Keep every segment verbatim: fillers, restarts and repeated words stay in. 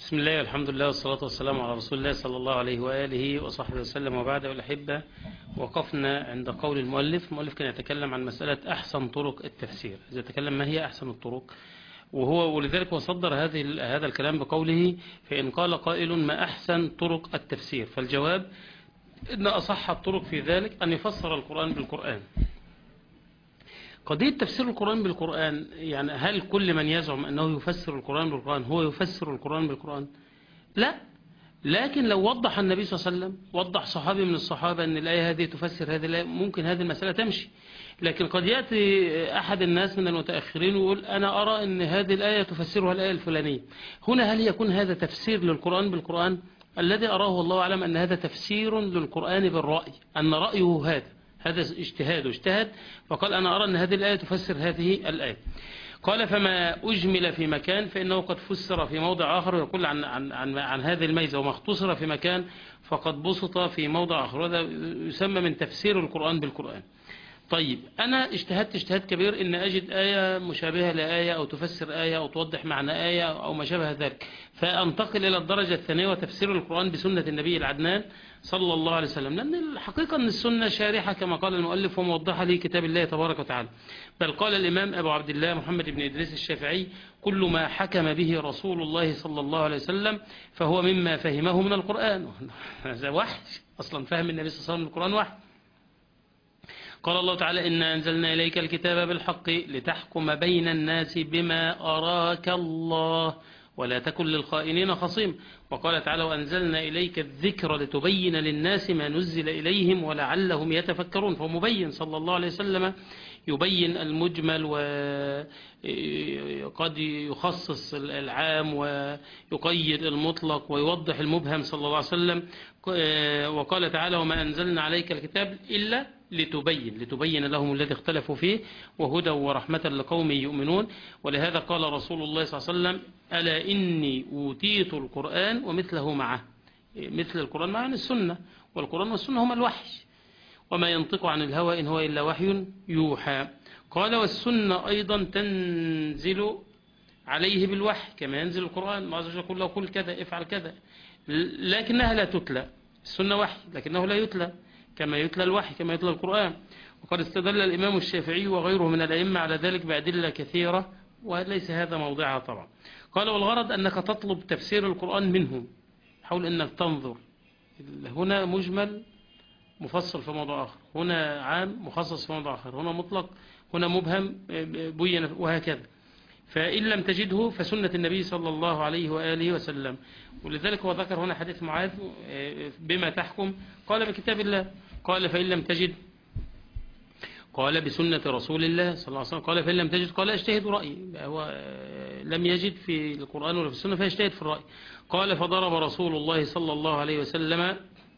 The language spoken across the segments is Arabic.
بسم الله والحمد لله والصلاة والسلام على رسول الله صلى الله عليه وآله وصحبه وسلم. وبعد الأحبة، وقفنا عند قول المؤلف. المؤلف كان يتكلم عن مسألة أحسن طرق التفسير، إذا تكلم ما هي أحسن الطرق، وهو ولذلك وصدر هذه هذا الكلام بقوله: فإن قال قائل ما أحسن طرق التفسير، فالجواب إن أصح الطرق في ذلك أن يفسر القرآن بالقرآن. قضية تفسير القرآن بالقرآن، يعني هل كل من يزعم أنه يفسر القرآن بالقرآن هو يفسر القرآن بالقرآن؟ لا، لكن لو وضح النبي صلى الله عليه وسلم، وضح صحابي من الصحابة أن الآية هذه تفسر هذه الآية، ممكن هذه المسألة تمشي. لكن قد يأتي أحد الناس من المتأخرين ويقول: أنا أرى أن هذه الآية تفسرها الآية الفلانية. هنا هل يكون هذا تفسير للقرآن بالقرآن؟ الذي أراه الله أعلم أن هذا تفسير للقرآن بالرأي، أن رأيه هذا هذا اجتهاد اجتهد فقال: أنا أرى أن هذه الآية تفسر هذه الآية. قال: فما أجمل في مكان فإنه قد فسر في موضع آخر، ويقول عن, عن, عن, عن هذه الميزة: وما اختصر في مكان فقد بسط في موضع آخر. هذا يسمى من تفسير القرآن بالقرآن. طيب، أنا اجتهدت اجتهاد كبير إن أجد آية مشابهة لآية، أو تفسر آية، أو توضح معنى آية، أو ما شابه ذلك، فأنتقل إلى الدرجة الثانية وتفسير القرآن بسنة النبي العدنان صلى الله عليه وسلم. لأن الحقيقة أن السنة شارحة كما قال المؤلف وموضحة لكتاب الله تبارك وتعالى. بل قال الإمام أبو عبد الله محمد بن إدريس الشافعي: كل ما حكم به رسول الله صلى الله عليه وسلم فهو مما فهمه من القرآن. هذا وحي أصلا، فهم النبي صلى الله عليه وسلم القرآن وحي. قال الله تعالى: إنا أنزلنا إليك الكتاب بالحق لتحكم بين الناس بما أراك الله ولا تكن للخائنين خصيم. وقال تعالى: وأنزلنا إليك الذكر لتبين للناس ما نزل إليهم ولعلهم يتفكرون. فهو مبين صلى الله عليه وسلم، يبين المجمل وقد يخصص العام ويقيد المطلق ويوضح المبهم صلى الله عليه وسلم. وقال تعالى: وما أنزلنا عليك الكتاب إلا لتبين لتبين لهم الذي اختلفوا فيه وهدى ورحمة لقوم يؤمنون. ولهذا قال رسول الله صلى الله عليه وسلم: ألا إني أوتيت القرآن ومثله معه. مثل القرآن معه السنة، والقرآن والسنة هما الوحي، وما ينطق عن الهوى إن هو إلا وحي يوحى. قال: والسنة أيضا تنزل عليه بالوحي كما ينزل القرآن. ما عز يقول له: قل كذا، افعل كذا، لكنها لا تتلى. السنة وحي لكنه لا يتلى كما يتلى الوحي، كما يتلى القرآن. وقد استدل الإمام الشافعي وغيره من الأئمة على ذلك بأدلة كثيرة، وليس هذا موضعها طبعا. قال: والغرض أنك تطلب تفسير القرآن منه، حول أنك تنظر، هنا مجمل مفصل في موضوع آخر، هنا عام مخصص في موضوع آخر، هنا مطلق، هنا مبهم بين، وهكذا. فإن لم تجده فسنة النبي صلى الله عليه وآله وسلم. ولذلك هو ذكر هنا حديث معاذ: بما تحكم؟ قال: بكتاب الله. قال: فإن لم تجد؟ قال: بسنة رسول الله صلى الله عليه وسلم. قال: فإن لم تجد؟ قال: اجتهد رأيي. هو لم يجد في القرآن ولا في السنة فيجتهد في الرأي. قال: فضرب رسول الله صلى الله عليه وسلم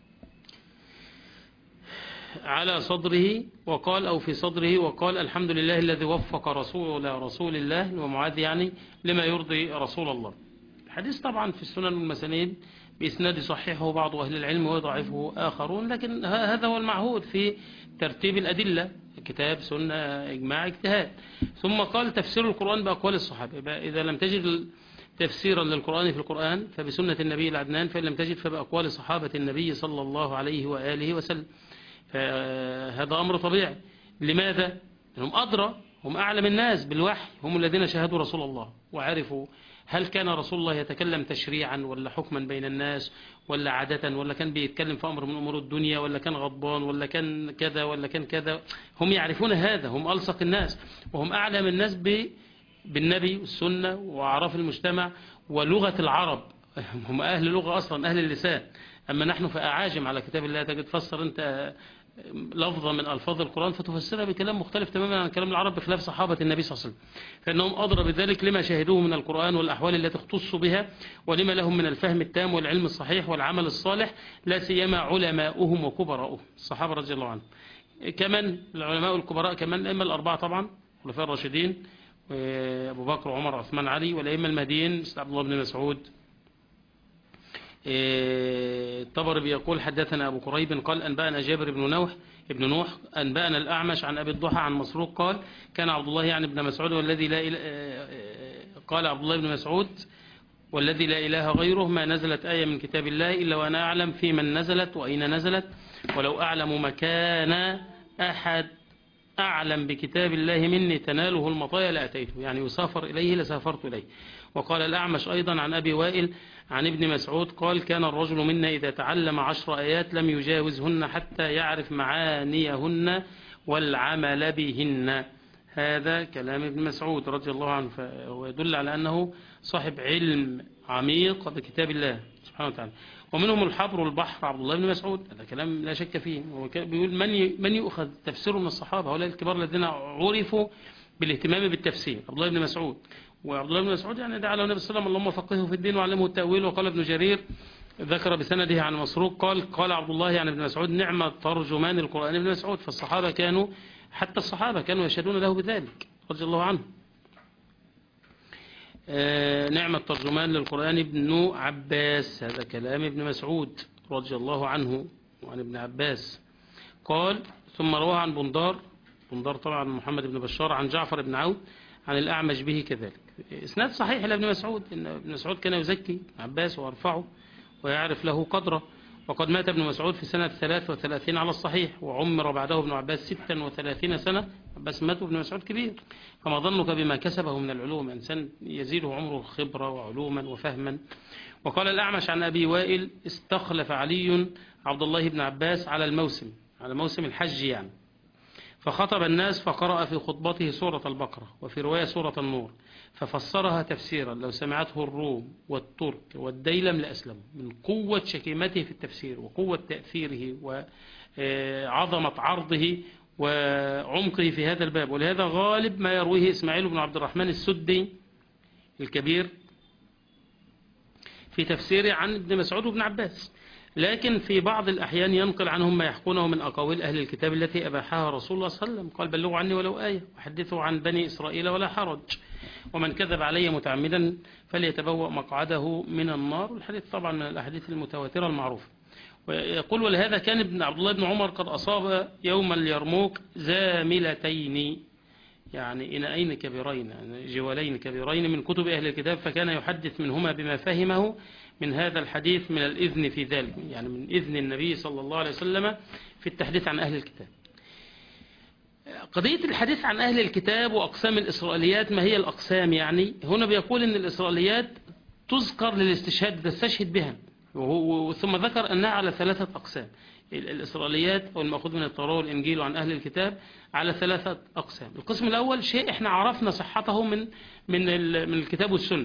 على صدره وقال، أو في صدره وقال: الحمد لله الذي وفق رسول رسول الله ومعاذ يعني لما يرضي رسول الله. الحديث طبعا في السنن والمسانيد بإسناد صحيحه بعض أهل العلم ويضعفه آخرون، لكن هذا هو المعهود في ترتيب الأدلة: كتاب، سنة، إجماع، اجتهاد. ثم قال: تفسير القرآن بأقوال الصحابة. إذا لم تجد تفسيرا للقرآن في القرآن فبسنة النبي العدنان، فإن لم تجد فبأقوال صحابة النبي صلى الله عليه وآله وسلم. فهذا أمر طبيعي. لماذا؟ هم أدرى، هم أعلم الناس بالوحي، هم الذين شاهدوا رسول الله وعرفوا هل كان رسول الله يتكلم تشريعا ولا حكما بين الناس ولا عادة، ولا كان بيتكلم في أمر من أمور الدنيا، ولا كان غضبان، ولا كان كذا ولا كان كذا. هم يعرفون هذا، هم ألصق الناس، وهم أعلم الناس بالنبي والسنة وأعراف المجتمع ولغة العرب. هم أهل لغة أصلا، أهل اللسان. أما نحن فأعاجم على كتاب الله، تجد تفسر أنت لفظة من ألفاظ القرآن فتفسرها بكلام مختلف تماما عن كلام العرب بخلاف صحابة النبي صلى الله عليه وسلم. فإنهم أدرى بذلك لما شاهدوه من القرآن والأحوال التي اختصوا بها، ولما لهم من الفهم التام والعلم الصحيح والعمل الصالح، لا سيما علماؤهم وكبراؤهم الصحابة رضي الله عنهم. كمان العلماء الكبراء كمان الأئمة الأربعة طبعا، الخلفاء الراشدين أبو بكر وعمر وعثمان علي، والأئمة المهديين مثل عبد الله بن مسعود. الطبري بيقول: حدثنا أبو كريب قال: أنبأنا جابر بن نوح ابن نوح أنبأنا الأعمش عن أبي الضحى عن مسروق قال: كان عبد الله يعني ابن مسعود والذي لا إله قال عبد الله بن مسعود: والذي لا إله غيره ما نزلت آية من كتاب الله إلا وأنا أعلم في من نزلت وأين نزلت، ولو أعلم مكان أحد أعلم بكتاب الله مني تناله المطايا لأتيته، يعني يسافر إليه لسافرت إليه. وقال الأعمش أيضا عن أبي وائل عن ابن مسعود قال كان الرجل منا إذا تعلم عشر آيات لم يجاوزهن حتى يعرف معانيهن والعمل بهن. هذا كلام ابن مسعود رضي الله عنه، ويدل على أنه صاحب علم عميق بكتاب الله سبحانه وتعالى. ومنهم الحبر والبحر عبد الله بن مسعود، هذا كلام لا شك فيه. هو بيقول من من يؤخذ تفسيره من الصحابة، هؤلاء الكبار الذين عرفوا بالاهتمام بالتفسير، عبد الله بن مسعود. وعبد الله بن مسعود يعني دعا له النبي صلى الله عليه وسلم اللهم فقهه في الدين وعلمه التأويل. وقال ابن جرير ذكر بسنده عن مسروق قال قال عبد الله يعني ابن مسعود نعم ترجمان القرآن ابن مسعود. فالصحابة كانوا حتى الصحابة كانوا يشهدون له بذلك رضي الله عنه. آه نعم الترجمان للقرآن ابن عباس، هذا كلام ابن مسعود رضي الله عنه وعن ابن عباس. قال ثم رواه عن بندار، بندار طبعا محمد بن بشار عن جعفر بن عون عن الأعمش به كذلك. إسناد صحيح لابن مسعود، إن ابن مسعود كان يزكي عباس ويرفعه ويعرف له قدره. وقد مات ابن مسعود في سنة ثلاث وثلاثين على الصحيح، وعمر بعده ابن عباس ستا وثلاثين سنة. عباس مات وابن مسعود كبير. فما ظنك بما كسبه من العلوم، إنسان يزيده عمره خبرة وعلوما وفهما. وقال الأعمش عن أبي وائل استخلف علي عبد الله بن عباس على الموسم، على موسم الحج يعني، فخطب الناس فقرأ في خطبته سورة البقرة وفي رواية سورة النور، ففسرها تفسيرا لو سمعته الروم والترك والديلم لأسلموا، من قوة شكيمته في التفسير وقوة تأثيره وعظمة عرضه وعمقه في هذا الباب. ولهذا غالب ما يرويه إسماعيل بن عبد الرحمن السدي الكبير في تفسيره عن ابن مسعود وابن عباس، لكن في بعض الأحيان ينقل عنهم ما يحكونه من أقاويل أهل الكتاب التي أباحها رسول الله صلى الله عليه وسلم. قال بلغوا عني ولو آية وحدثوا عن بني إسرائيل ولا حرج، ومن كذب علي متعمدا فليتبوأ مقعده من النار. والحديث طبعا من الأحاديث المتواترة المعروفة. ويقول ولهذا كان ابن عبد الله بن عمر قد أصاب يوم اليرموك زاملتين، يعني إناءين كبيرين، يعني جوالين كبيرين من كتب أهل الكتاب، فكان يحدث منهما بما فهمه من هذا الحديث من الإذن في ذلك، يعني من إذن النبي صلى الله عليه وسلم في التحديث عن أهل الكتاب. قضية الحديث عن أهل الكتاب وأقسام الإسرائيليات، ما هي الأقسام؟ يعني هنا بيقول أن الإسرائيليات تذكر للاستشهاد، تستشهد بها، ثم ذكر أنها على ثلاثة أقسام. الإسرائيليات والمأخوذ من التوراة والإنجيل وعن أهل الكتاب على ثلاثة أقسام. القسم الأول شيء إحنا عرفنا صحته من من من الكتاب والسنة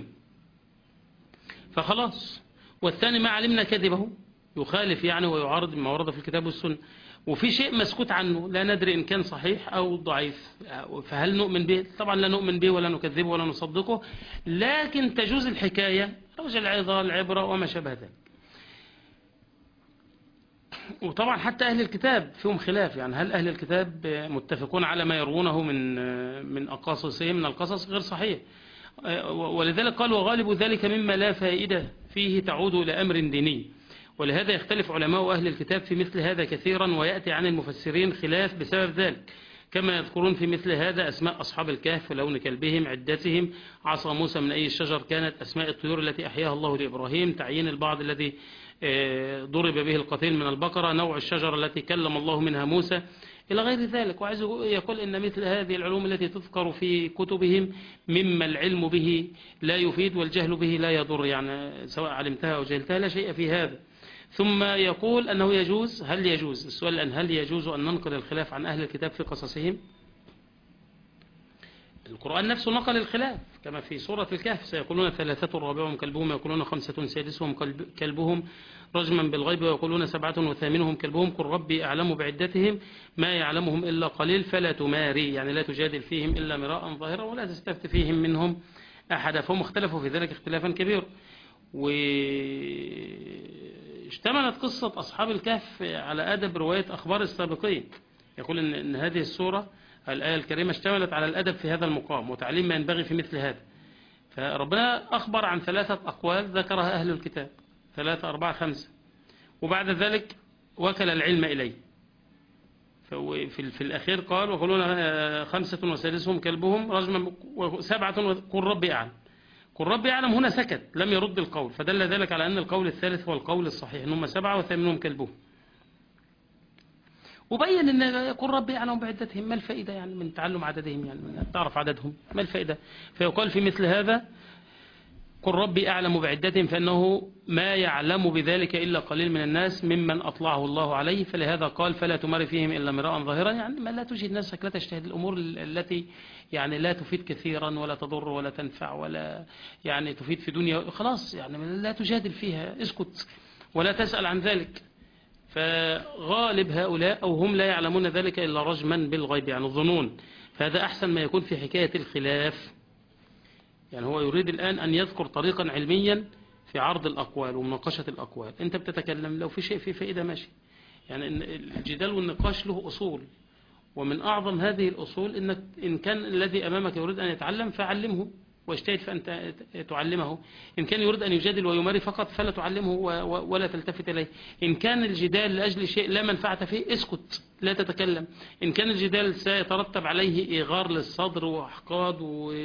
فخلاص، والثاني ما علمنا كذبه، يخالف يعني ويعارض ما ورد في الكتاب والسنة. وفي شيء مسكوت عنه لا ندري إن كان صحيح أو ضعيف، فهل نؤمن به؟ طبعا لا نؤمن به ولا نكذبه ولا نصدقه، لكن تجوز الحكاية رجل العظة العبرة وما شابه ذلك. وطبعا حتى أهل الكتاب فيهم خلاف، يعني هل أهل الكتاب متفقون على ما يروونه من من أقاصصهم من القصص؟ غير صحيح. ولذلك قال وغالب ذلك مما لا فائدة فيه تعود إلى أمر ديني، ولهذا يختلف علماء أهل الكتاب في مثل هذا كثيرا، ويأتي عن المفسرين خلاف بسبب ذلك، كما يذكرون في مثل هذا أسماء أصحاب الكهف ولون كلبهم عدتهم، عصا موسى من أي الشجر كانت، أسماء الطيور التي أحياها الله لإبراهيم، تعيين البعض الذي ضرب به القتيل من البقرة، نوع الشجرة التي كلم الله منها موسى إلى غير ذلك. وعايز يقول إن مثل هذه العلوم التي تذكر في كتبهم مما العلم به لا يفيد والجهل به لا يضر، يعني سواء علمتها أو جهلتها لا شيء في هذا. ثم يقول أنه يجوز، هل يجوز السؤال الآن، هل يجوز أن ننقل الخلاف عن أهل الكتاب في قصصهم؟ القرآن نفسه نقل الخلاف كما في سورة الكهف، سيقولون ثلاثة رابعهم كلبهم، يقولون خمسة سادسهم كلبهم رجما بالغيب، ويقولون سبعة وثامنهم كلبهم، قل ربي أعلم بعدتهم ما يعلمهم إلا قليل فلا تماري، يعني لا تجادل فيهم إلا مراء ظاهرا ولا تستفت فيهم منهم أحدا. فهم اختلفوا في ذلك اختلافا كبيرا. واشتملت قصة أصحاب الكهف على أدب رواية أخبار السابقين. يقول إن, إن هذه السورة الآية الكريمة اشتملت على الأدب في هذا المقام وتعليم ما ينبغي في مثل هذا. فربنا أخبر عن ثلاثة أقوال ذكرها أهل الكتاب، ثلاثة أربعة خمسة، وبعد ذلك وكل العلم إليه. في, في الأخير قال وقالون خمسة وسادسهم كلبهم رجما وسبعة قل ربي أعلم. قل رب يعلم هنا سكت لم يرد القول، فدل ذلك على أن القول الثالث هو القول الصحيح، إنهم سبعة وثامنهم كلبهم. وبين أن قل رب يعلم بعدتهم، ما الفائدة يعني من تعلم عددهم، يعني من تعرف عددهم، ما الفائدة؟ فيقال في مثل هذا قل ربي أعلم بعدتهم، فإنه ما يعلم بذلك إلا قليل من الناس ممن أطلعه الله عليه، فلهذا قال فلا تمر فيهم إلا مراء ظاهرا، يعني ما لا تجهد نفسك، لا تجتهد الأمور التي يعني لا تفيد كثيرا ولا تضر ولا تنفع ولا يعني تفيد في دنيا، خلاص يعني لا تجادل فيها، اسكت ولا تسأل عن ذلك. فغالب هؤلاء أو هم لا يعلمون ذلك إلا رجما بالغيب، يعني الظنون، فهذا أحسن ما يكون في حكاية الخلاف. يعني هو يريد الآن أن يذكر طريقا علميا في عرض الأقوال ومناقشة الأقوال. أنت بتتكلم لو في شيء في فائدة ماشي، يعني الجدال والنقاش له أصول، ومن أعظم هذه الأصول إنك إن كان الذي أمامك يريد أن يتعلم فعلمه واجتهد فأنت تعلمه، إن كان يريد أن يجادل ويماري فقط فلا تعلمه ولا تلتفت إليه، إن كان الجدال لأجل شيء لا منفعة فيه اسكت لا تتكلم، إن كان الجدال سيترتب عليه إيغار للصدر وأحقاد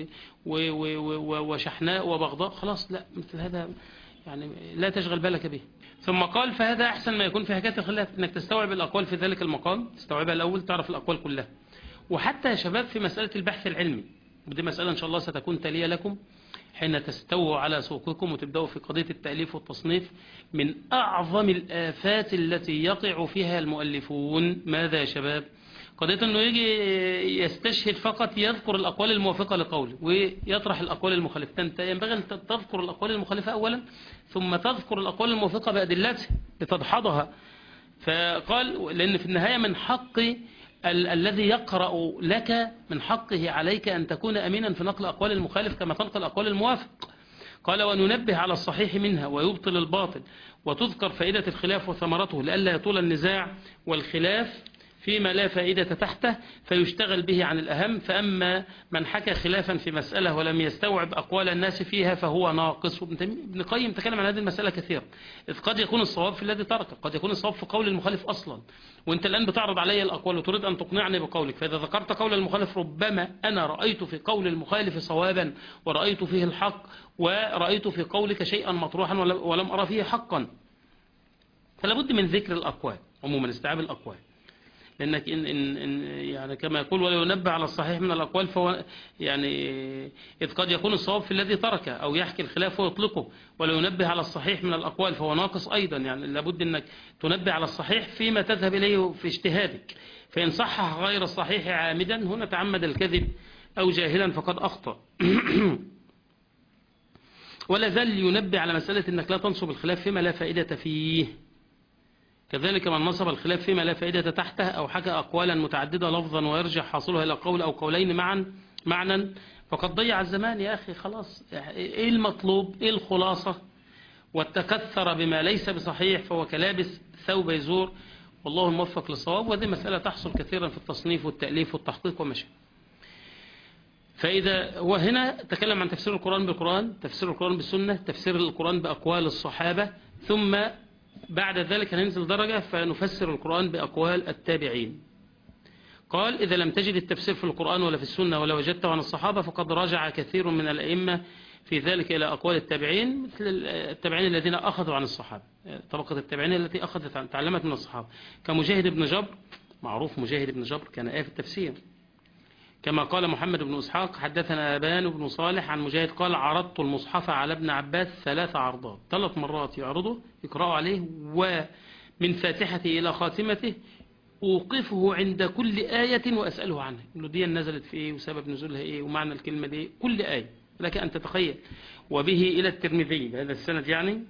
وشحناء وبغضاء خلاص لا، مثل هذا يعني لا تشغل بالك به. ثم قال فهذا أحسن ما يكون في حكاية الخلاف، إنك تستوعب الأقوال في ذلك المقام، تستوعبها الأول تعرف الأقوال كلها. وحتى يا شباب في مسألة البحث العلمي، ودي مسألة إن شاء الله ستكون تالية لكم حين تستووا على سوقكم وتبدأوا في قضية التأليف والتصنيف، من أعظم الآفات التي يقع فيها المؤلفون ماذا يا شباب؟ قضية أنه يجي يستشهد فقط يذكر الأقوال الموافقة لقوله ويطرح الأقوال المخالفة. أنت ينبغي أن تذكر الأقوال المخالفة أولا ثم تذكر الأقوال الموافقة بأدلتها لتدحضها. فقال لأن في النهاية من حق ال الذي يقرأ لك من حقه عليك أن تكون أمينا في نقل أقوال المخالف كما تنقل أقوال الموافق. قال وننبه على الصحيح منها ويبطل الباطل، وتذكر فائدة الخلاف وثمرته لئلا يطول النزاع والخلاف فيما لا فائدة تحته فيشتغل به عن الأهم. فأما من حكى خلافا في مسألة ولم يستوعب أقوال الناس فيها فهو ناقص. ابن قيم تكلم عن هذه المسألة كثيرا، إذ قد يكون الصواب في الذي ترك، قد يكون الصواب في قول المخالف أصلا، وانت الآن بتعرض علي الأقوال وتريد أن تقنعني بقولك، فإذا ذكرت قول المخالف ربما أنا رأيت في قول المخالف صوابا ورأيت فيه الحق، ورأيت في قولك شيئا مطروحا ولم أرى فيه حقا. فلا بد من ذكر الأقوال عموما، استيعاب الأقوال، لأنك إن إن إن يعني كما يقول ولا ينبه على الصحيح من الأقوال، فهو يعني إذ قد يكون الصواب في الذي تركه أو يحكي الخلاف ويطلقه، ولا ينبه على الصحيح من الأقوال فهو ناقص أيضا. يعني لابد أنك تنبه على الصحيح فيما تذهب إليه في اجتهادك، فإن صحح غير الصحيح عامدا هنا تعمد الكذب أو جاهلا فقد أخطأ. ولا زال ينبه على مسألة أنك لا تنصب الخلاف فيما لا فائدة فيه، كذلك من نصب الخلاف فيما لا فائدة تحته أو حكى أقوالا متعددة لفظا ويرجع حاصلها إلى قول أو قولين معا معنى فقد ضيع الزمان يا أخي. خلاص إيه المطلوب؟ إيه الخلاصة؟ والتكثر بما ليس بصحيح فهو كلابس ثوب يزور، والله الموفق للصواب. وهذه مسألة تحصل كثيرا في التصنيف والتأليف والتحقيق ومشي. فإذا هو هنا تكلم عن تفسير القرآن بالقرآن، تفسير القرآن بالسنة، تفسير القرآن بأقوال الصحابة، ثم بعد ذلك هننزل درجة فنفسر القرآن بأقوال التابعين. قال إذا لم تجد التفسير في القرآن ولا في السنة ولا وجدته عن الصحابة فقد راجع كثير من الأئمة في ذلك إلى أقوال التابعين، مثل التابعين الذين أخذوا عن الصحابة، طبقة التابعين التي أخذت تعلمت من الصحابة، كمجاهد بن جبر، معروف مجاهد بن جبر كان آية في التفسير، كما قال محمد بن إسحاق حدثنا أبان بن صالح عن مجاهد قال عرضت المصحف على ابن عباس ثلاث عرضات، ثلاث مرات يعرضه يقرأه عليه، ومن فاتحته إلى خاتمته أوقفه عند كل آية وأسأله عنها، إنه دي نزلت في إيه وسبب نزولها إيه ومعنى الكلمة دي، كل آية لك أن تتخيل. وبه إلى الترمذي بهذا السند يعني.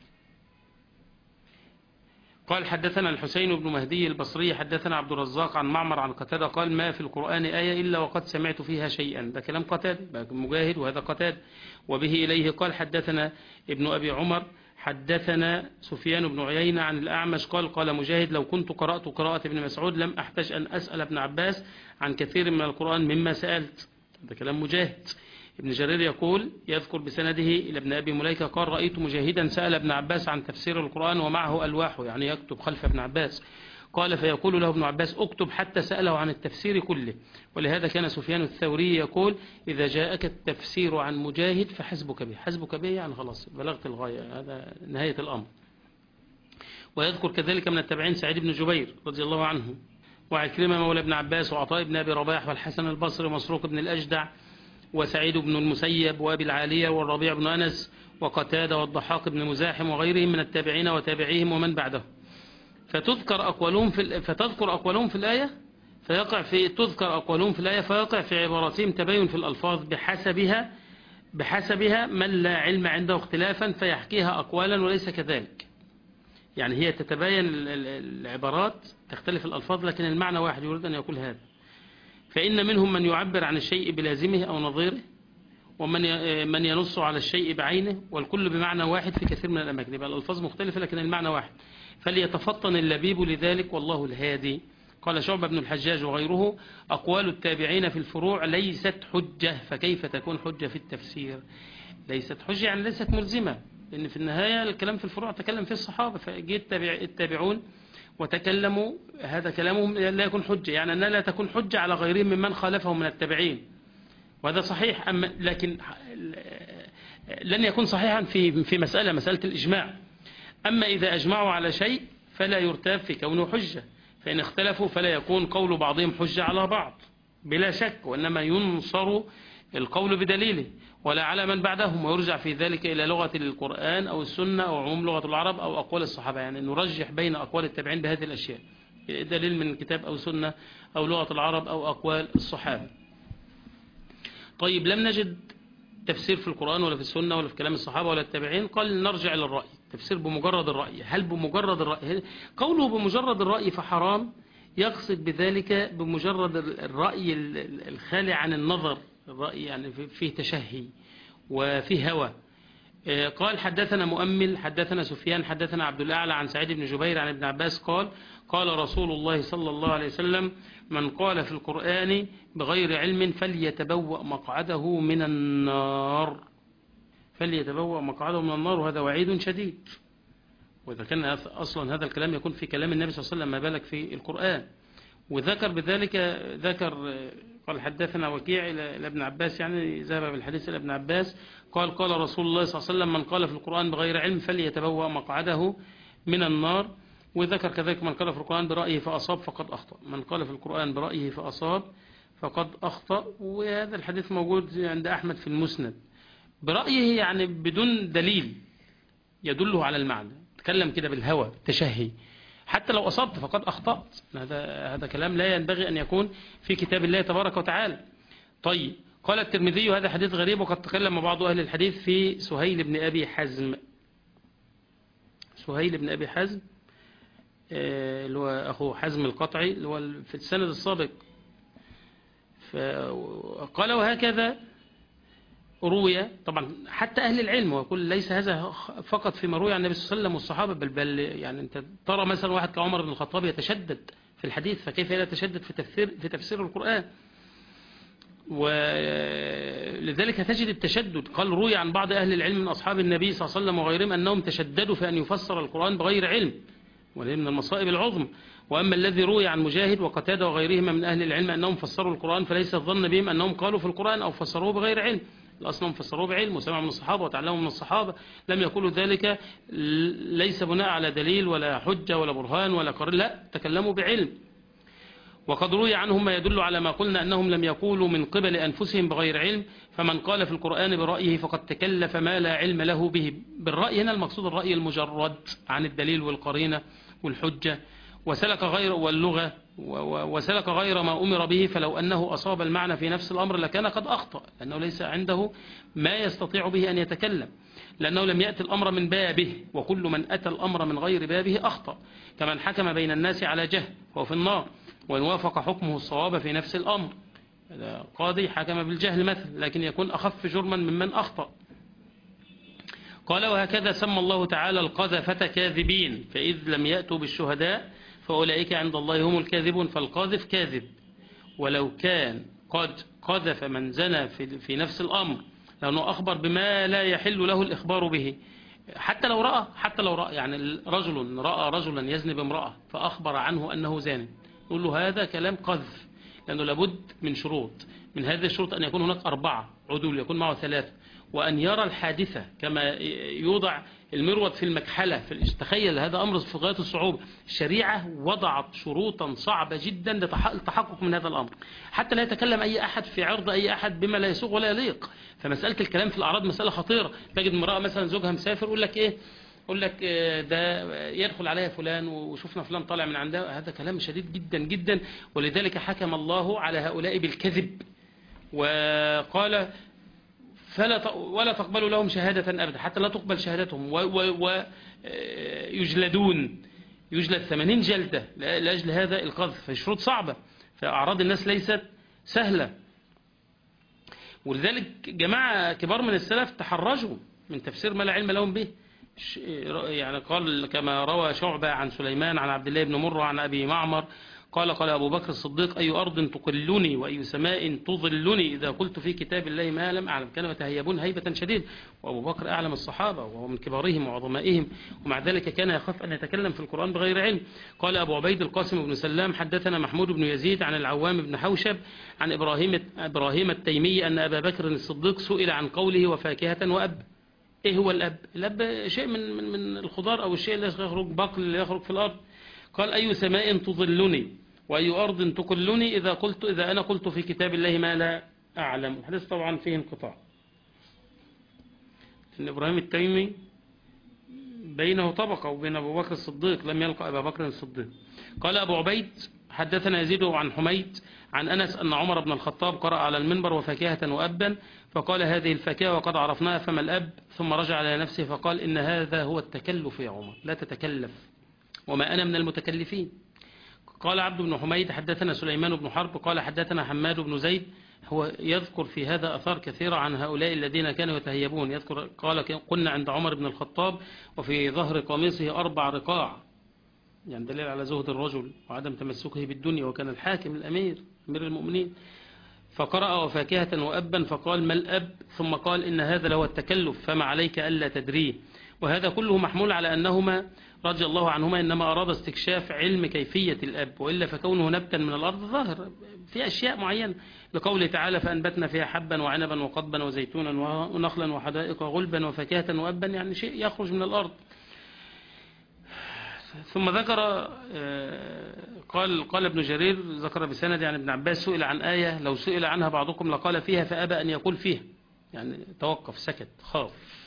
قال حدثنا الحسين بن مهدي البصري حدثنا عبد الرزاق عن معمر عن قتادة قال ما في القرآن آية إلا وقد سمعت فيها شيئا، ده كلام قتادة مجاهد وهذا قتادة. وبه إليه قال حدثنا ابن أبي عمر حدثنا سفيان بن عيينة عن الأعمش قال قال مجاهد لو كنت قرأت قراءة ابن مسعود لم أحتاج أن أسأل ابن عباس عن كثير من القرآن مما سألت، ده كلام مجاهد. ابن جرير يقول يذكر بسنده إلى ابن أبي مليكة قال رأيت مجاهدا سأل ابن عباس عن تفسير القرآن ومعه ألواحه، يعني يكتب خلف ابن عباس. قال فيقول له ابن عباس اكتب حتى سأله عن التفسير كله. ولهذا كان سفيان الثوري يقول إذا جاءك التفسير عن مجاهد فحسبك به. حسبك به يعني خلاص بلغت الغاية، هذا نهاية الأمر. ويذكر كذلك من التابعين سعيد بن جبير رضي الله عنه، وعكرمة مولى ابن عباس، وعطاء بن أبي رباح، والحسن البصري، ومسروق بن الأجدع، وسعيد بن المسيب، وأبي العالية، والربيع بن أنس، وقتادة، والضحاك بن مزاحم، وغيرهم من التابعين وتابعيهم ومن بعده. فتذكر أقوالهم في فتذكر أقوالهم في الآية فيقع في تذكر أقوالهم في الآية فيقع في عباراتهم تباين في الألفاظ بحسبها بحسبها من لا علم عنده اختلافا فيحكيها أقوالا وليس كذلك. يعني هي تتباين العبارات، تختلف الألفاظ، لكن المعنى واحد، يريد أن يقول هذا. فإن منهم من يعبر عن الشيء بلازمه أو نظيره، ومن من ينص على الشيء بعينه، والكل بمعنى واحد في كثير من الأماكن. يبقى الألفاظ مختلفة لكن المعنى واحد. فليتفطن اللبيب لذلك والله الهادي. قال شعبة بن الحجاج وغيره أقوال التابعين في الفروع ليست حجة، فكيف تكون حجة في التفسير؟ ليست حجة يعني ليست ملزمة، لأن في النهاية الكلام في الفروع تكلم فيه الصحابة، فجيت التابعون وتكلموا، هذا كلامهم لا يكون حجة، يعني أنها لا تكون حجة على غيرهم ممن خالفهم من التابعين، وهذا صحيح. أما لكن لن يكون صحيحا في في مسألة مسألة الإجماع. أما إذا أجمعوا على شيء فلا يرتاب في كونه حجة، فإن اختلفوا فلا يكون قول بعضهم حجة على بعض بلا شك، وإنما ينصر القول بدليله ولا على من بعدهم، ويرجع في ذلك إلى لغة القرآن أو السنة أو عموم لغة العرب أو أقوال الصحابة. يعني نرجح بين أقوال التابعين بهذه الأشياء، دليل من كتاب أو سنة أو لغة العرب أو أقوال الصحابة. طيب لم نجد تفسير في القرآن ولا في السنة ولا في كلام الصحابة ولا التابعين، قال نرجع للرأي. تفسير بمجرد الرأي، هل بمجرد الرأي؟ قوله بمجرد الرأي فحرام، يقصد بذلك بمجرد الرأي الخالي عن النظر، الرأي يعني فيه تشهي وفيه هوى. قال حدثنا مؤمل حدثنا سفيان حدثنا عبد الأعلى عن سعيد بن جبير عن ابن عباس قال قال رسول الله صلى الله عليه وسلم من قال في القرآن بغير علم فليتبوأ مقعده من النار، فليتبوأ مقعده من النار، وهذا وعيد شديد. وإذا كان أصلا هذا الكلام يكون في كلام النبي صلى الله عليه وسلم ما بالك في القرآن. وذكر بذلك ذكر قال حدثنا وكيع إلى ابن عباس، يعني ذهب بالحديث إلى ابن عباس قال قال رسول الله صلى الله عليه وسلم من قال في القرآن بغير علم فليتبوأ مقعده من النار. وذكر كذلك من قال في القرآن برأيه فأصاب فقد أخطأ، من قال في القرآن برأيه فأصاب فقد أخطأ. وهذا الحديث موجود عند أحمد في المسند. برأيه يعني بدون دليل يدله على المعنى، تكلم كده بالهوى تشهي، حتى لو أصبت فقد أخطأت. هذا هذا كلام لا ينبغي أن يكون في كتاب الله تبارك وتعالى. طيب قال الترمذي هذا حديث غريب، وقد تكلم بعض أهل الحديث في سهيل بن أبي حزم. سهيل بن أبي حزم اللي هو أخو حزم القطعي اللي هو في السند السابق. قال وهكذا روي، طبعا حتى أهل العلم ويقول ليس هذا فقط فيما روي عن النبي صلى الله عليه وسلم والصحابة، بل, بل يعني أنت ترى مثلا واحد كعمر بن الخطاب يتشدد في الحديث، فكيف لا يتشدد في تفسير في تفسير القرآن؟ ولذلك تجد التشدد. قال روي عن بعض أهل العلم من أصحاب النبي صلى الله عليه وسلم وغيرهم أنهم تشددوا في أن يفسر القرآن بغير علم، وهي من المصائب العظمى. وأما الذي روي عن مجاهد وقتادة وغيرهما من أهل العلم أنهم فسروا القرآن فليس الظن بهم أنهم قالوا في القرآن أو فسروه بغير علم، الأصل هم فسروه بعلم وسمعوا من الصحابة وتعلموا من الصحابة، لم يقولوا ذلك ليس بناء على دليل ولا حجة ولا برهان ولا قرار، لا، تكلموا بعلم. وقد روي عنهم ما يدل على ما قلنا أنهم لم يقولوا من قبل أنفسهم بغير علم، فمن قال في القرآن برأيه فقد تكلف ما لا علم له به. بالرأي هنا المقصود الرأي المجرد عن الدليل والقرينة والحجة، وسلك غير واللغة وسلك غير ما أمر به، فلو أنه أصاب المعنى في نفس الأمر لكان قد أخطأ، لأنه ليس عنده ما يستطيع به أن يتكلم، لأنه لم يأتي الأمر من بابه، وكل من أتى الأمر من غير بابه أخطأ. كمن حكم بين الناس على جهل وهو في النار، وإن وافق حكمه الصواب في نفس الأمر. قاضي حكم بالجهل مثل، لكن يكون أخف جرما ممن أخطأ. قال وهكذا سمى الله تعالى القذفة كاذبين، فإذ لم يأتوا بالشهداء فأولئك عند الله هم الكاذبون، فالقاذف كاذب. ولو كان قد قذف من زنى في, في نفس الأمر، لأنه أخبر بما لا يحل له الإخبار به، حتى لو رأى حتى لو رأى يعني رجل رأى رجلا يزني بامرأة فأخبر عنه أنه زاني، يقول له هذا كلام قذف، لأنه لابد من شروط. من هذه الشروط أن يكون هناك أربعة عدول، يكون معه ثلاثة، وأن يرى الحادثة كما يوضع المرود في المكحلة. في تخيل هذا أمر في غاية الصعوبة. الشريعة وضعت شروطا صعبة جدا للتحقق من هذا الأمر، حتى لا يتكلم أي أحد في عرض أي أحد بما لا يسوغ ولا يليق. فمسألة الكلام في الأعراض مسألة خطيرة. تجد امرأة مثلا زوجها مسافر يقول لك إيه، يقول لك ده يدخل عليها فلان وشوفنا فلان طالع من عندها. هذا كلام شديد جدا جدا، ولذلك حكم الله على هؤلاء بالكذب وقال فلا ولا تقبلوا لهم شهادة أبدا، حتى لا تقبل شهادتهم، ويجلدون يجلد ثمانين جلدة لأجل هذا القذف. فالشروط صعبة، فأعراض الناس ليست سهلة. ولذلك جماعة كبار من السلف تحرجوا من تفسير ما لا علم لهم به. يعني قال كما روى شعبة عن سليمان عن عبد الله بن مرة عن أبي معمر قال قال أبو بكر الصديق أي أرض تقلني وأي سماء تظلني إذا قلت في كتاب الله ما لم أعلم. كانوا يتهيبون هيبة شديد، وأبو بكر أعلم الصحابة وهو من كبارهم وعظمائهم، ومع ذلك كان يخاف أن يتكلم في القرآن بغير علم. قال أبو عبيد القاسم بن سلام حدثنا محمود بن يزيد عن العوام بن حوشب عن إبراهيم, إبراهيم التيمي أن أبا بكر الصديق سئل عن قوله وفاكهة وأب. إيه هو الأب؟ الأب شيء من, من, من الخضار أو الشيء اللي يخرج بقل اللي يخرج في الأرض. قال أي سماء تظلني وأي أرض تقلني إذا قلت إذا أنا قلت في كتاب الله ما لا أعلم. الحديث طبعا فيه انقطاع، إن إبراهيم التيمي بينه طبقة وبين أبو بكر الصديق، لم يلقى أبا بكر الصديق. قال أبو عبيد حدثنا يزيد عن حميد عن أنس أن عمر بن الخطاب قرأ على المنبر وفاكهة وأبا، فقال هذه الفاكهة وقد عرفناها فما الأب، ثم رجع على نفسه فقال إن هذا هو التكلف يا عمر، لا تتكلف وما أنا من المتكلفين. قال عبد بن حميد حدثنا سليمان بن حرب قال حدثنا حماد بن زيد. هو يذكر في هذا أثار كثيرة عن هؤلاء الذين كانوا يتهيبون. يذكر قال قلنا عند عمر بن الخطاب وفي ظهر قميصه أربع رقاع، يعني دليل على زهد الرجل وعدم تمسكه بالدنيا، وكان الحاكم الأمير أمير المؤمنين. فقرأ وفاكهة وأبا فقال ما الأب، ثم قال إن هذا لو التكلف فما عليك ألا تدريه. وهذا كله محمول على أنهما رضي الله عنهما إنما أراد استكشاف علم كيفية الأب، وإلا فكونه نبتا من الأرض ظاهر في أشياء معينة، لقوله تعالى فأنبتنا فيها حبا وعنبا وقضبا وزيتونا ونخلا وحدائق غلبا وفاكهة وأبا، يعني شيء يخرج من الأرض. ثم ذكر قال قال ابن جرير ذكر بسند عن ابن عباس سئل عن آية لو سئل عنها بعضكم لقال فيها فأبى أن يقول فيها، يعني توقف سكت خاف.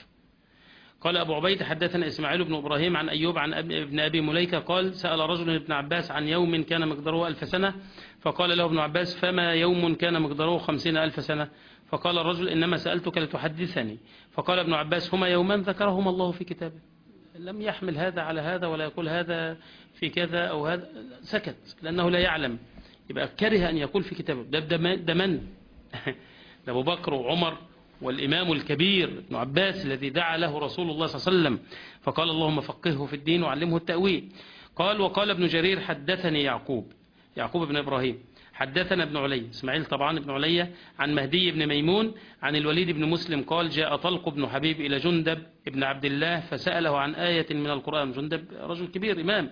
قال أبو عبيد حدثنا إسماعيل بن إبراهيم عن أيوب عن ابن أبي مليكة قال سأل رجل ابن عباس عن يوم كان مقداره ألف سنة، فقال له ابن عباس فما يوم كان مقداره خمسين ألف سنة؟ فقال الرجل إنما سألتك لتحدثني. فقال ابن عباس هما يومان ذكرهما الله في كتابه. لم يحمل هذا على هذا ولا يقول هذا في كذا أو هذا، سكت لأنه لا يعلم، يبقى كره أن يقول في كتابه. ده, ده من ده أبو بكر وعمر والإمام الكبير ابن عباس الذي دعا له رسول الله صلى الله عليه وسلم فقال اللهم فقهه في الدين وعلمه التأويل. قال وقال ابن جرير حدثني يعقوب يعقوب بن إبراهيم حدثنا ابن علي إسماعيل طبعا ابن علي عن مهدي بن ميمون عن الوليد بن مسلم قال جاء طلق بن حبيب إلى جندب ابن عبد الله فسأله عن آية من القرآن. جندب رجل كبير إمام،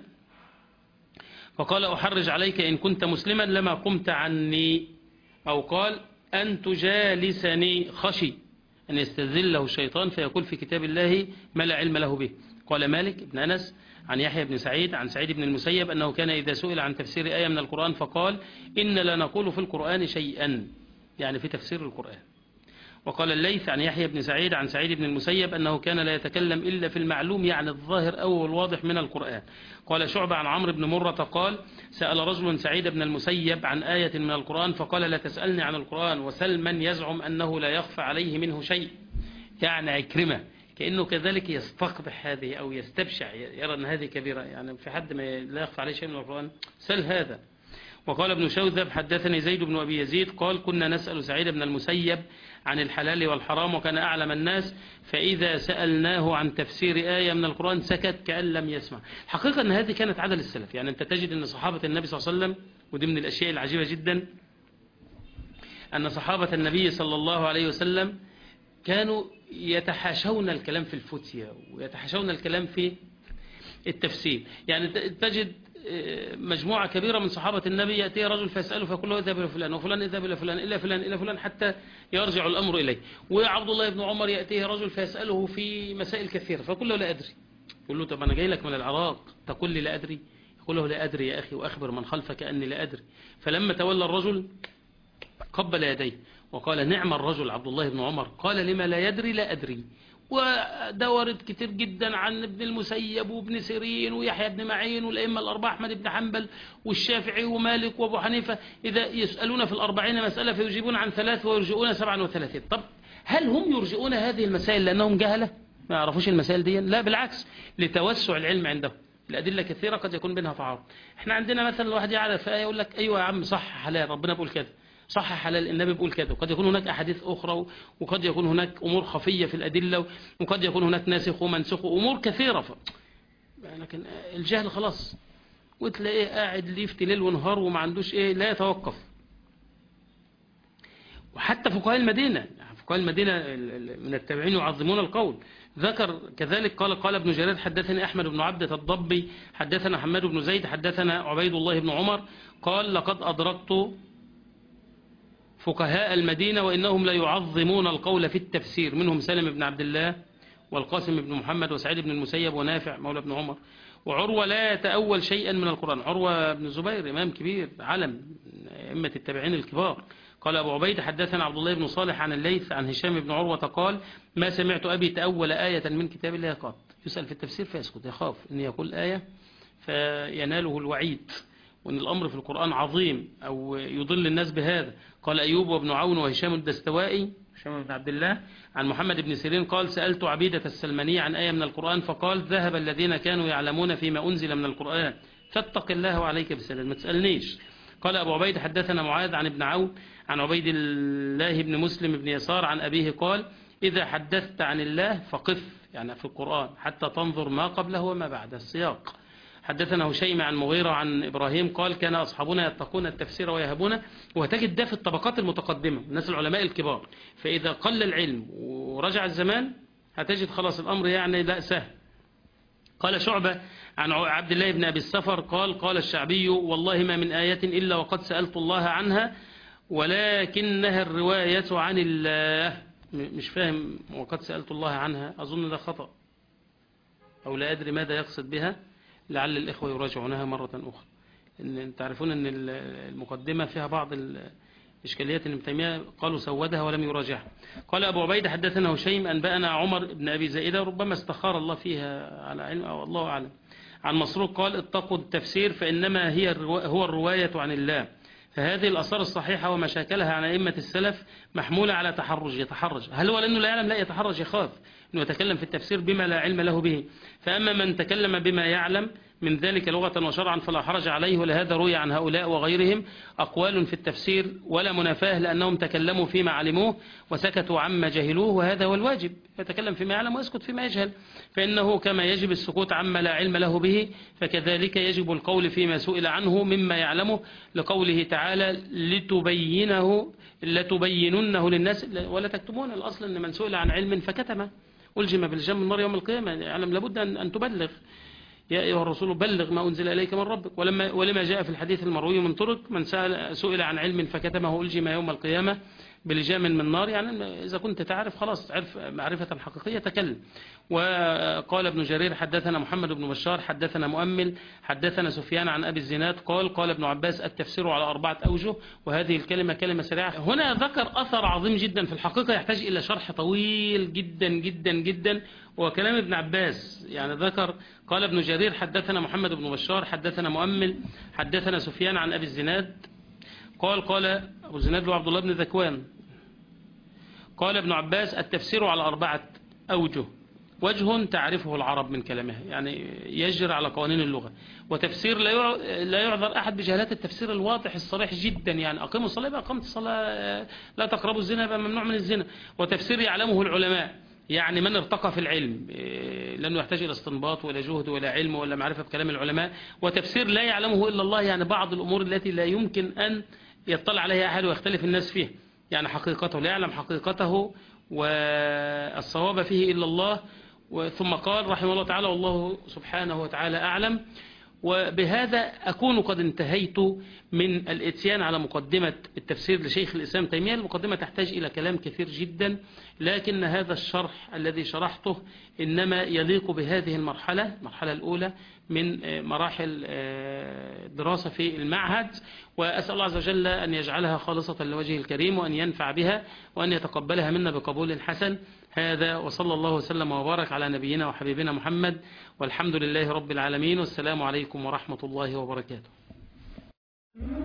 فقال أحرج عليك إن كنت مسلما لما قمت عني، أو قال أن تجالسني خشي أن يستذله الشيطان فيقول في كتاب الله ما لا علم له به. قال مالك بن أنس عن يحيى بن سعيد عن سعيد بن المسيب أنه كان إذا سئل عن تفسير آية من القرآن فقال إن لا نقول في القرآن شيئا، يعني في تفسير القرآن. وقال الليث عن يحيى بن سعيد عن سعيد بن المسيب أنه كان لا يتكلم إلا في المعلوم، يعني الظاهر أو الواضح من القرآن. قال شعبة عن عمرو بن مرة قال سأل رجل سعيد بن المسيب عن آية من القرآن فقال لا تسألني عن القرآن وسل من يزعم أنه لا يخفى عليه منه شيء، يعني عكرمة كأنه كذلك يستقبح هذه أو يستبشع، يرى أن هذه كبيرة، يعني في حد ما لا يخفى عليه شيء من القرآن سل هذا. وقال ابن شوذب حدثني زيد بن أبي يزيد قال كنا نسأل سعيد بن المسيب عن الحلال والحرام وكان أعلم الناس، فإذا سألناه عن تفسير آية من القرآن سكت كأن لم يسمع. حقيقة أن هذه كانت عادة للسلف، يعني أنت تجد أن صحابة النبي صلى الله عليه وسلم، ودي من الأشياء العجيبة جدا أن صحابة النبي صلى الله عليه وسلم كانوا يتحاشون الكلام في الفتية ويتحاشون الكلام في التفسير. يعني تجد مجموعة كبيرة من صحابة النبي يأتي رجل فيسأله فيقول له اذهب إلى فلان وفلان اذهب إلى فلان إلى فلان إلى فلان حتى يرجع الأمر إليه. وعبد الله بن عمر يأتيه رجل فيسأله في مسائل كثيرة فيقول له لا أدري. يقول له طب أنا جاي لك من العراق تقول لي لا أدري؟ يقول له لا أدري يا أخي وأخبر من خلفك أني لا أدري. فلما تولى الرجل قبل يديه وقال نعم الرجل عبد الله بن عمر قال لما لا يدري لا أدري. ودورت كتير جدا عن ابن المسيب وابن سيرين ويحيى بن معين والأئمة الأربعة أحمد بن حنبل والشافعي ومالك وابو حنيفة إذا يسألون في الأربعين مسألة فيجيبون عن ثلاث ويرجئون سبعا وثلاثين. طب هل هم يرجئون هذه المسائل لأنهم جهلة ما يعرفوش المسائل دي؟ لا بالعكس، لتوسع العلم عندهم. الأدلة كثيرة قد يكون بينها تعارض. احنا عندنا مثلا الواحد يعرف آية يقول لك أيوة يا عم صح حلال ربنا بيقول كده صح حلال النبي بيقول كده. وقد يكون هناك أحاديث أخرى وقد يكون هناك أمور خفية في الأدلة وقد يكون هناك ناسخ ومنسوخ وأمور كثيرة ف... لكن الجهل خلاص وتلاقيه قاعد ليفتي ليل ونهار وما عندوش إيه لا يتوقف. وحتى فقهاء المدينة فقهاء المدينة من التابعين يعظمون القول. ذكر كذلك قال قال ابن جرير حدثني أحمد بن عبدة الضبي حدثنا حماد بن زيد حدثنا عبيد الله بن عمر قال لقد أدركت فقهاء المدينة وإنهم لا يعظمون القول في التفسير منهم سالم بن عبد الله والقاسم بن محمد وسعيد بن المسيب ونافع مولى بن عمر وعروة لا يتأول شيئا من القرآن. عروة بن الزبير إمام كبير علم أئمة التابعين الكبار. قال أبو عبيد حدثنا عبد الله بن صالح عن الليث عن هشام بن عروة قال ما سمعت أبي تأول آية من كتاب الله قط. يسأل في التفسير فيسكت يخاف أن يقول آية فيناله الوعيد وأن الأمر في القرآن عظيم أو يضل الناس بهذا. قال أيوب وابن عون وهشام الدستوائي هشام بن عبد الله عن محمد بن سيرين قال سألت عبيدة السلماني عن آية من القرآن فقال ذهب الذين كانوا يعلمون فيما أنزل من القرآن فاتق الله وعليك بالسلام ما تسألنيش. قال أبو عبيد حدثنا معاذ عن ابن عون عن عبيد الله بن مسلم بن يسار عن أبيه قال إذا حدثت عن الله فقف يعني في القرآن حتى تنظر ما قبله وما بعده السياق. حدثنا هشيم عن مغيرة عن إبراهيم قال كان أصحابنا يتقون التفسير ويهبونه. وهتجد ده في الطبقات المتقدمة الناس العلماء الكبار. فإذا قل العلم ورجع الزمان هتجد خلاص الأمر يعني لا سهل. قال شعبة عن عبد الله بن أبي السفر قال قال الشعبي والله ما من آية إلا وقد سألت الله عنها ولكنها الرواية عن الله. مش فاهم وقد سألت الله عنها أظن ده خطأ أو لا أدري ماذا يقصد بها لعل الإخوة يراجعونها مرة أخرى. إن تعرفون أن المقدمة فيها بعض الإشكاليات ابن تيمية قالوا سودها ولم يراجعها. قال أبو عبيد حدثنا هشيم أنبأنا عمر بن أبي زائدة ربما استخار الله فيها على علم أو الله أعلم عن مسروق قال اتقوا التفسير فإنما هي هو الرواية عن الله. فهذه الأثار الصحيحة ومشاكلها عن أئمة السلف محمولة على تحرج يتحرج. هل هو لأنه لا يعلم لا يتحرج يخاف أنه يتكلم في التفسير بما لا علم له به. فأما من تكلم بما يعلم من ذلك لغة وشرعا فلا حرج عليه. ولهذا روي عن هؤلاء وغيرهم أقوال في التفسير ولا منافاه لأنهم تكلموا فيما علموه وسكتوا عما جهلوه وهذا هو الواجب يتكلم فيما يعلم ويسكت فيما يجهل. فإنه كما يجب السكوت عما لا علم له به فكذلك يجب القول فيما سئل عنه مما يعلمه لقوله تعالى لتبينه لتبيننه للناس ولا تكتمون. الأصل أن من سئل عن علم فكتمه ألجم بالجم النار يوم القيامة. يعلم لابد أن تبلغ يا أيها الرسول بلغ ما أنزل إليك من ربك. ولما ولما جاء في الحديث المروي من طرق من سأل سئل عن علم فكتمه ألجم يوم القيامة بلجام من نار. يعني إذا كنت تعرف خلاص تعرف معرفة حقيقية تكلم. وقال ابن جرير حدثنا محمد بن بشار حدثنا مؤمل حدثنا سفيان عن أبي الزناد قال قال ابن عباس التفسير على أربعة أوجه. وهذه الكلمة كلمة سريعة. هنا ذكر أثر عظيم جدا في الحقيقة يحتاج إلى شرح طويل جدا جدا جدا وكلام ابن عباس. يعني ذكر قال ابن جرير حدثنا محمد بن بشار حدثنا مؤمل حدثنا سفيان عن أبي الزناد قال قال أبو الزناد عبد الله بن ذكوان قال ابن عباس التفسير على أربعة أوجه. وجه تعرفه العرب من كلامها يعني يجري على قوانين اللغة. وتفسير لا يعذر أحد بجهالات التفسير الواضح الصريح جدا يعني أقيموا الصلاة يبقى أقمت الصلاة لا تقربوا الزنا يبقى ممنوع من الزنا. وتفسير يعلمه العلماء يعني من ارتقى في العلم لأنه يحتاج إلى استنباط ولا جهد ولا علم ولا معرفة بكلام العلماء. وتفسير لا يعلمه إلا الله يعني بعض الأمور التي لا يمكن أن يطلع عليها أحد ويختلف الناس فيها يعني حقيقته لا يعلم حقيقته والصواب فيه إلا الله. ثم قال رحمه الله تعالى: والله سبحانه وتعالى أعلم. وبهذا أكون قد انتهيت من الاتيان على مقدمة التفسير لشيخ الإسلام تيمية. المقدمة تحتاج إلى كلام كثير جدا، لكن هذا الشرح الذي شرحته إنما يليق بهذه المرحلة، المرحلة الأولى من مراحل الدراسة في المعهد. وأسأل الله عز وجل أن يجعلها خالصة لوجهه الكريم، وأن ينفع بها، وأن يتقبلها منا بقبول حسن. هذا، وصلى الله وسلم وبارك على نبينا وحبيبنا محمد، والحمد لله رب العالمين، والسلام عليكم ورحمة الله وبركاته.